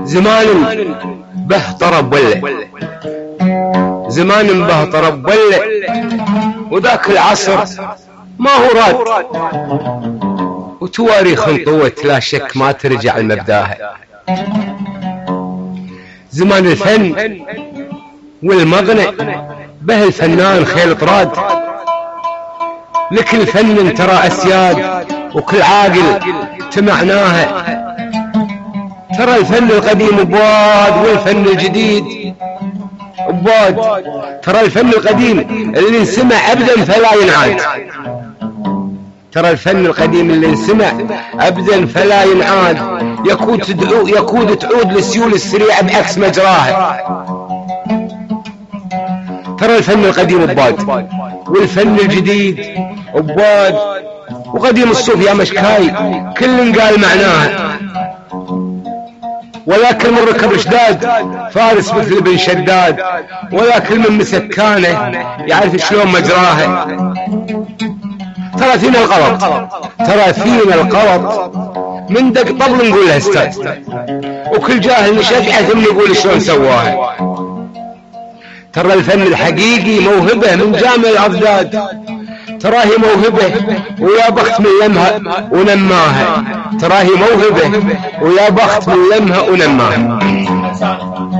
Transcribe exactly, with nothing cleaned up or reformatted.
زمان به طرب ولع، زمان به طرب ولع، وذاك العصر ما هو راد، وتواريخ انطوت لا شك ما ترجع لمبداها. زمان الفن والمغنى به الفنان خيل طراد، لكل فن ترى أسياد وكل عاقل تمعناها. ترى الفن القديم بواد والفن الجديد بواد، ترى الفن القديم اللي انسمع أبدا فلا ينعاد، ترى الفن القديم اللي انسمع أبدا فلا ينعاد، يكود تدعو يكود تعود للسيول السريعة بعكس مجراها. ترى الفن القديم بواد والفن الجديد بواد، وقديم الصوف يا مشكاي كل قال معناها، ولكن من ركب شداد فارس مثل ابن شداد، ولكن من مسكانه يعرف شلون مجراها. ترى فينا الغلط، ترى فينا الغلط من دق طبل نقول له استاذ، وكل جاهل نشجعه ثم نقول شلون سواها. ترى الفن الحقيقي موهبة من جامع الأضداد، تراهي موهبة ويا بخت من لمها ونماها، تراهي موهبة ويا بخت من لمها ونماها.